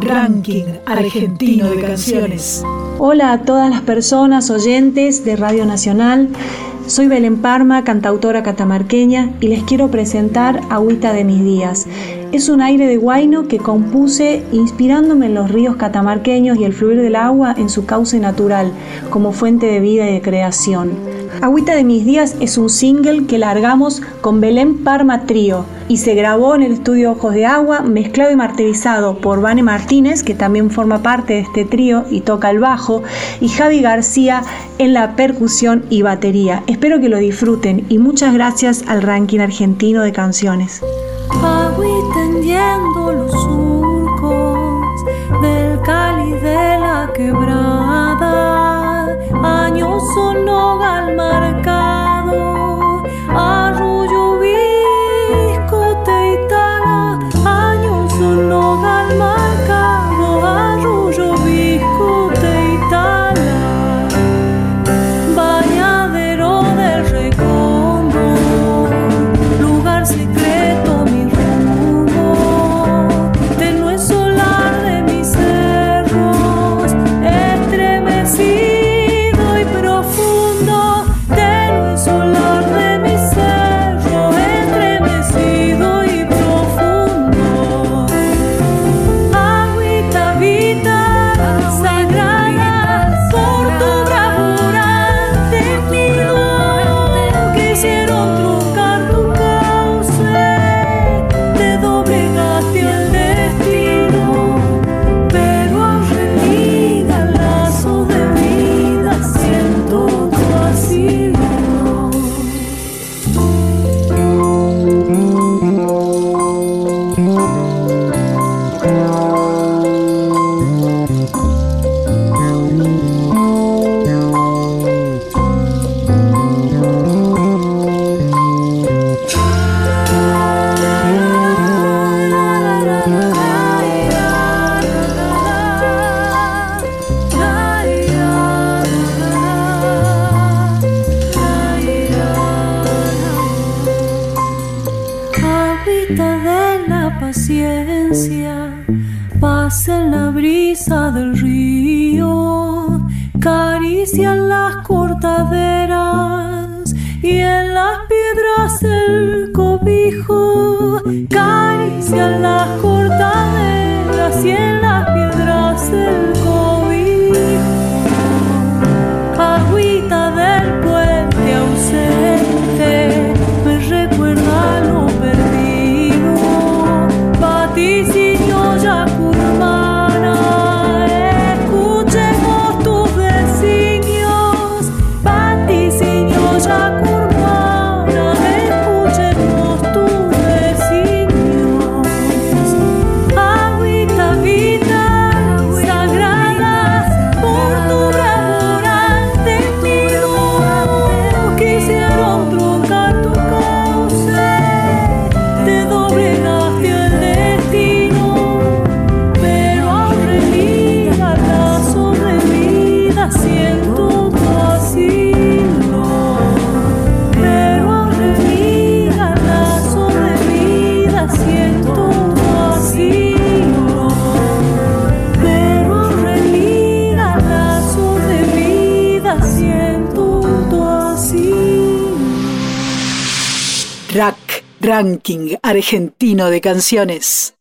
Ranking Argentino de Canciones. Hola a todas las personas oyentes de Radio Nacional. Soy Belén Parma, cantautora catamarqueña, y les quiero presentar Agüita de mis días. Es un aire de huayno que compuse inspirándome en los ríos catamarqueños y el fluir del agua en su cauce natural, como fuente de vida y de creación. Agüita de mis días es un single que largamos con Belén Parma Trío y se grabó en el estudio Ojos de Agua, mezclado y masterizado por Vane Martínez, que también forma parte de este trío y toca el bajo, y Javi García en la percusión y batería. Espero que lo disfruten y muchas gracias al Ranking Argentino de Canciones. Agüita hendiendo los surcos del Cali de la Quebrada, años son nogal marcado, arroyo Visco Teitala, años son nogal marcado, arroyo Visco Teitala, bañadero del Recondo, lugar secreto. Acarician las cortaderas y en las piedras el cobijo. Acarician las cortaderas y en las piedras el cobijo. Agüita del puente ausente me recuerda lo perdido. Vaticinio Yacurmana. Ranking Argentino de Canciones.